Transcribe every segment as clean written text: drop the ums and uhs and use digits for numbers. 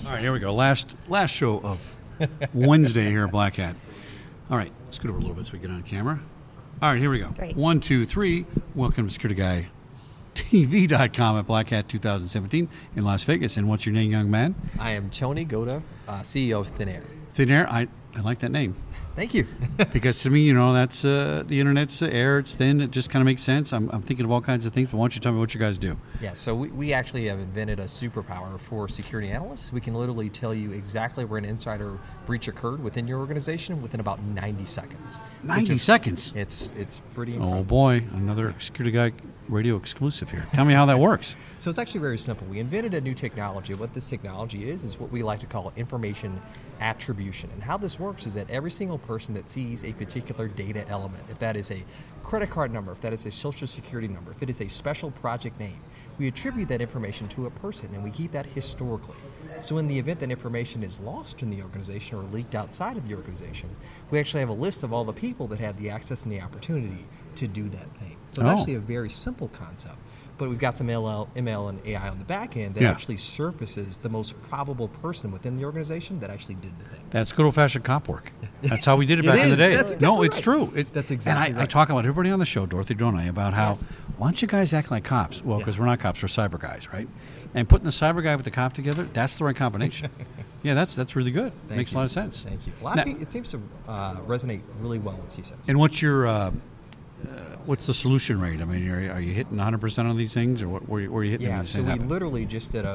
All right, here we go. Last show of Wednesday here at Black Hat. All right, scoot over a little bit so we get on camera. All right, here we go. Great. 1, 2, 3. Welcome to SecurityGuyTV.com at Black Hat 2017 in Las Vegas. And what's your name, young man? I am Tony Goda, CEO of Thin Air. Thin Air. I like that name. Thank you. Because to me, you know, that's the internet's air. It's thin. It just kind of makes sense. I'm thinking of all kinds of things, but why don't you tell me what you guys do? Yeah, so we actually have invented a superpower for security analysts. We can literally tell you exactly where an insider breach occurred within your organization within about 90 seconds. 90 seconds? It's pretty Oh, impressive. boy. Another Security Guy radio exclusive here. Tell me how that works. So it's actually very simple. We invented a new technology. What this technology is what we like to call information attribution. And how this works is that every single person that sees a particular data element, if that is a credit card number, if that is a social security number, if it is a special project name, we attribute that information to a person and we keep that historically. So in the event that information is lost in the organization or leaked outside of the organization, we actually have a list of all the people that had the access and the opportunity to do that thing. So it's actually a very simple concept. But we've got some ML and AI on the back end that actually surfaces the most probable person within the organization that actually did the thing. That's good old-fashioned cop work. That's how we did it back in the day. That's exactly no, it's right. true. That's exactly and I right. talk about everybody on the show, Dorothy, don't I, about how, why don't you guys act like cops? Well, because we're not cops, we're cyber guys, right? And putting the cyber guy with the cop together, that's the right combination. Yeah, that's really good. Makes a lot of sense. Thank you. A lot of people, it seems to resonate really well with CISOs. And what's your... what's the solution rate? I mean, are you hitting 100% on these things, or where are you hitting? Yeah, these so things we literally just did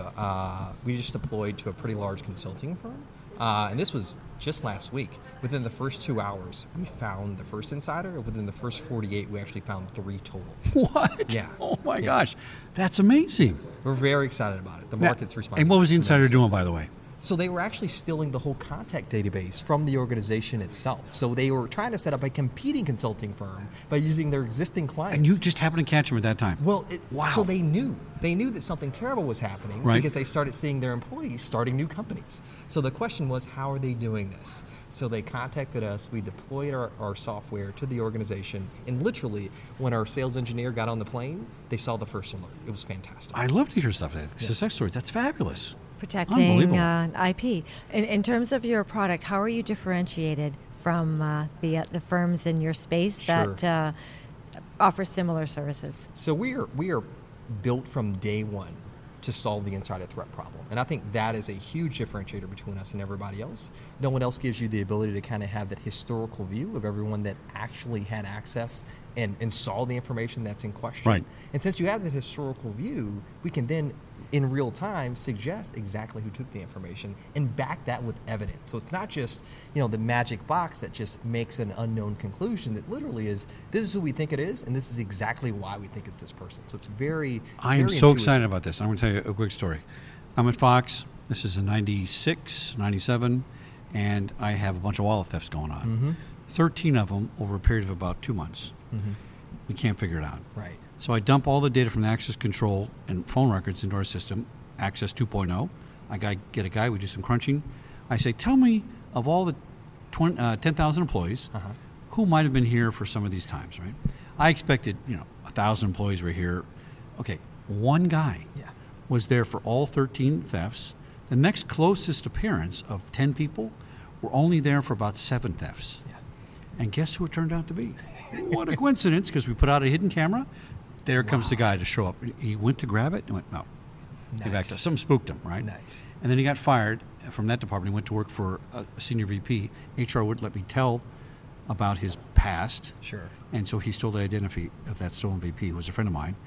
we just deployed to a pretty large consulting firm, and this was just last week. Within the first 2 hours, we found the first insider. Within the first 48, we actually found 3 total. What? Yeah. Oh my gosh, that's amazing. We're very excited about it. The market's responding. And what was the insider tremendously. doing, by the way? So they were actually stealing the whole contact database from the organization itself. So they were trying to set up a competing consulting firm by using their existing clients. And you just happened to catch them at that time. Well, wow. So they knew that something terrible was happening because they started seeing their employees starting new companies. So the question was, how are they doing this? So they contacted us, we deployed our software to the organization, and literally, when our sales engineer got on the plane, they saw the first alert. It was fantastic. I love to hear stuff like that. Success stories. That's fabulous. Protecting IP. In terms of your product, how are you differentiated from the firms in your space that offer similar services? So we are built from day one to solve the insider threat problem. And I think that is a huge differentiator between us and everybody else. No one else gives you the ability to kind of have that historical view of everyone that actually had access and saw the information that's in question. Right. And since you have that historical view, we can then in real time suggest exactly who took the information and back that with evidence. So it's not just, the magic box that just makes an unknown conclusion. That literally is, this is who we think it is, and this is exactly why we think it's this person. So it's very I am so excited about this. I'm going to tell you a quick story. I'm at Fox. This is in 96, 97, and I have a bunch of wallet thefts going on. Mm-hmm. 13 of them over a period of about 2 months. Mm-hmm. We can't figure it out. Right. So I dump all the data from the access control and phone records into our system, Access 2.0. I get a guy, we do some crunching. I say, tell me, of all the 10,000 employees, who might have been here for some of these times, right? I expected, 1,000 employees were here. Okay, one guy was there for all 13 thefts. The next closest appearance of 10 people were only there for about 7 thefts. Yeah. And guess who it turned out to be? What a coincidence, because we put out a hidden camera. There comes the guy to show up. He went to grab it and went, no. He backed up. Something spooked him, right? Nice. And then he got fired from that department. He went to work for a senior VP. HR wouldn't let me tell about his past. Sure. And so he stole the identity of that stolen VP. He was a friend of mine.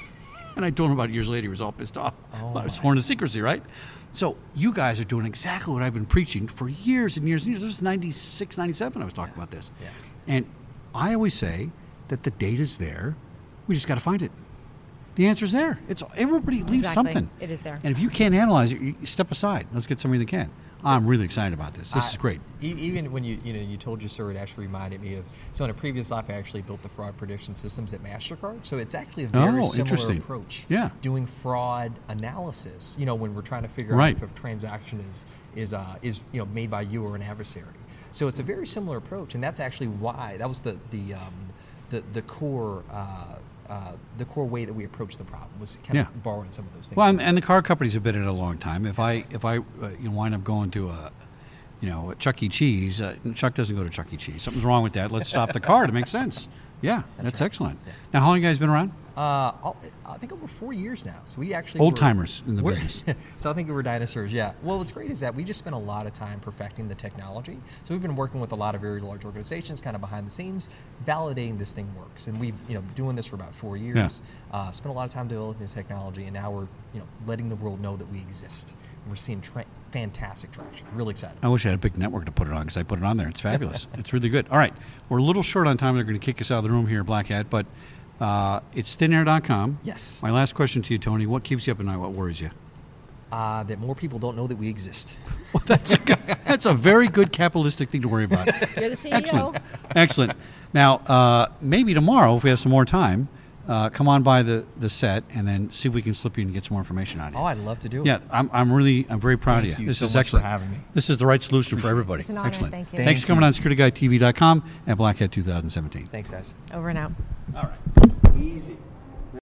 And I told him about it years later. He was all pissed off. I was sworn to secrecy, right? So you guys are doing exactly what I've been preaching for years and years and years. This was 96, 97 I was talking about this. Yeah. And I always say that the data's there. We just got to find it. The answer's there. Everybody leaves something. It is there. And if you can't analyze it, you step aside. Let's get somebody that can. I'm really excited about this. This is great. Even when you told your story, it actually reminded me of, so in a previous life I actually built the fraud prediction systems at MasterCard. So it's actually a very similar approach. Yeah. Doing fraud analysis, when we're trying to figure out if a transaction is made by you or an adversary. So it's a very similar approach, and that's actually why that was the core the core way that we approached the problem was kind of borrowing some of those things. Well, and the car companies have been in it a long time. If I wind up going to a Chuck E. Cheese, Chuck doesn't go to Chuck E. Cheese. Something's wrong with that. Let's stop the car to make sense. Yeah, that's right. Excellent. Yeah. Now, how long have you guys been around? I think over 4 years now. So we actually old timers in the business. So I think we were dinosaurs. Yeah. Well, what's great is that we just spent a lot of time perfecting the technology. So we've been working with a lot of very large organizations, kind of behind the scenes, validating this thing works. And we've doing this for about 4 years. Yeah. Spent a lot of time developing the technology, and now we're letting the world know that we exist. And we're seeing fantastic traction. Really excited. I wish I had a big network to put it on, because I put it on there. It's fabulous. It's really good. All right, we're a little short on time. They're going to kick us out of the room here, Black Hat, but it's thinair.com. Yes. My last question to you, Tony, what keeps you up at night? What worries you? That more people don't know that we exist. Well, that's a very good capitalistic thing to worry about. You're the CEO. Excellent. Now, maybe tomorrow, if we have some more time, come on by the set and then see if we can slip you and get some more information on you. Oh, I'd love to do it. Yeah, I'm very proud of you. Thank you This so is much excellent. for having me. This is the right solution for everybody. It's an honor. Excellent. Thank you. Thanks for coming on SecurityGuideTV.com and Black Hat 2017. Thanks, guys. Over and out. All right. Easy.